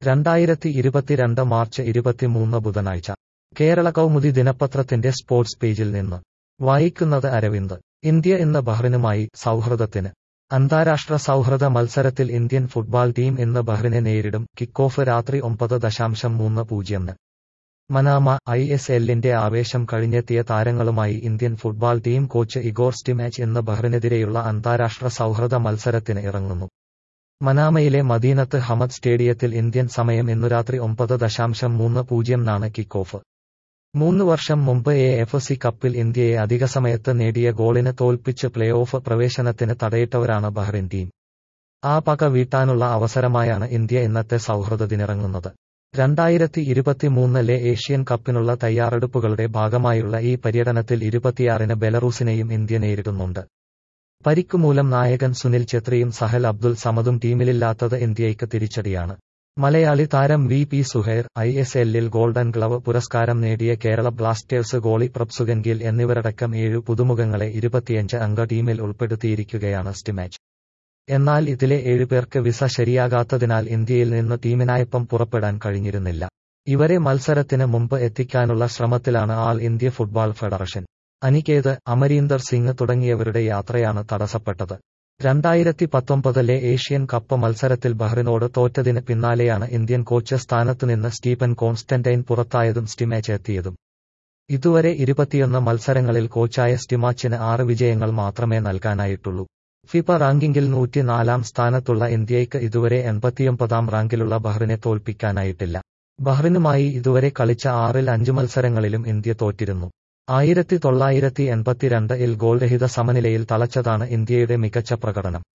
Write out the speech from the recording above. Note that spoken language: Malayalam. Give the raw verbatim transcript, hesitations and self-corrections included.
രണ്ടായിരത്തി ഇരുപത്തിരണ്ട് മാർച്ച് ഇരുപത്തിമൂന്ന് ബുധനാഴ്ച കേരള കൗമുദി ദിനപത്രത്തിന്റെ സ്പോർട്സ് പേജിൽ നിന്ന് വായിക്കുന്നത് അരവിന്ദ്. ഇന്ത്യ ഇന്ന് ബഹ്റിനുമായി സൗഹൃദത്തിന്. അന്താരാഷ്ട്ര സൗഹൃദ മത്സരത്തിൽ ഇന്ത്യൻ ഫുട്ബോൾ ടീം ഇന്ന് ബഹ്റിനെ നേരിടും. കിക്കോഫ് രാത്രി ഒമ്പത് ദശാംശം മൂന്ന് പൂജ്യമിന്. മനാമ. ഐ എസ് എല്ലിന്റെ ആവേശം കഴിഞ്ഞെത്തിയ താരങ്ങളുമായി Indian football team coach Igor Stimac ഇന്ന് ബഹ്റിനെതിരെയുള്ള അന്താരാഷ്ട്ര സൗഹൃദ മത്സരത്തിന് ഇറങ്ങുന്നു. മനാമയിലെ മദീനത്ത് ഹമദ് സ്റ്റേഡിയത്തിൽ ഇന്ത്യൻ സമയം ഇന്നു രാത്രി ഒമ്പത് ദശാംശം മൂന്ന് പൂജ്യമിനാണ് കിക്ക് ഓഫ്. മൂന്ന് വർഷം മുമ്പ് എ എഫ് സി കപ്പിൽ ഇന്ത്യയെ അധികസമയത്ത് നേടിയ ഗോളിന് തോൽപ്പിച്ച് പ്ലേ ഓഫ് പ്രവേശനത്തിന് തടയിട്ടവരാണ് ബഹ്റിൻ ടീം. ആ പക വീട്ടാനുള്ള അവസരമായാണ് ഇന്ത്യ ഇന്നത്തെ സൗഹൃദത്തിനിറങ്ങുന്നത്. രണ്ടായിരത്തി ഇരുപത്തിമൂന്നിലെ ഏഷ്യൻ കപ്പിനുള്ള തയ്യാറെടുപ്പുകളുടെ ഭാഗമായുള്ള ഈ പര്യടനത്തിൽ ഇരുപത്തിയാറിന് ബെലറൂസിനെയും ഇന്ത്യ നേരിടുന്നുണ്ട്. പരിക്കുമൂലം നായകൻ സുനിൽ ഛത്രിയും സഹൽ അബ്ദുൽ സമദും ടീമിലില്ലാത്തത് ഇന്ത്യയ്ക്ക് തിരിച്ചടിയാണ്. മലയാളി താരം V P Suhair, I S എല്ലിൽ ഗോൾഡൻ ഗ്ലവ് പുരസ്കാരം നേടിയ കേരള ബ്ലാസ്റ്റേഴ്സ് ഗോളി പ്രഭ്സുഗൻ ഗിൽ എന്നിവരടക്കം ഏഴു പുതുമുഖങ്ങളെ ഇരുപത്തിയഞ്ച് അംഗ ടീമിൽ ഉൾപ്പെടുത്തിയിരിക്കുകയാണ് സ്റ്റിമാച്ച്. എന്നാൽ ഇതിലെ ഏഴുപേർക്ക് വിസ ശരിയാകാത്തതിനാൽ ഇന്ത്യയിൽ നിന്ന് ടീമിനായപ്പം പുറപ്പെടാൻ കഴിഞ്ഞിരുന്നില്ല. ഇവരെ മത്സരത്തിന് മുമ്പ് എത്തിക്കാനുള്ള ശ്രമത്തിലാണ് all India football federation. Aniket, Amarinder Singh തുടങ്ങിയവരുടെ യാത്രയാണ് തടസ്സപ്പെട്ടത്. രണ്ടായിരത്തി പത്തൊമ്പതിലെ ഏഷ്യൻ കപ്പ് മത്സരത്തിൽ ബഹ്റിനോട് തോറ്റതിന് പിന്നാലെയാണ് ഇന്ത്യൻ കോച്ച് സ്ഥാനത്തുനിന്ന് സ്റ്റീഫൻ കോൺസ്റ്റന്റൈൻ പുറത്തായതും സ്റ്റിമാച്ച് എത്തിയതും. ഇതുവരെ ഇരുപത്തിയൊന്ന് മത്സരങ്ങളിൽ കോച്ചായ സ്റ്റിമാച്ചിന് ആറ് വിജയങ്ങൾ മാത്രമേ നൽകാനായിട്ടുള്ളൂ. ഫിഫ റാങ്കിങ്ങിൽ നൂറ്റിനാലാം സ്ഥാനത്തുള്ള ഇന്ത്യയ്ക്ക് ഇതുവരെ എൺപത്തിയൊമ്പതാം റാങ്കിലുള്ള ബഹ്റിനെ തോൽപ്പിക്കാനായിട്ടില്ല. ബഹ്റിനുമായി ഇതുവരെ കളിച്ച ആറിൽ അഞ്ചു മത്സരങ്ങളിലും ഇന്ത്യ തോറ്റിരുന്നു. ആയിരത്തി തൊള്ളായിരത്തി എൺപത്തിരണ്ട് ഇൽ ഗോൾരഹിത സമനിലയിൽ തളച്ചതാണ് ഇന്ത്യയുടെ മികച്ച പ്രകടനം.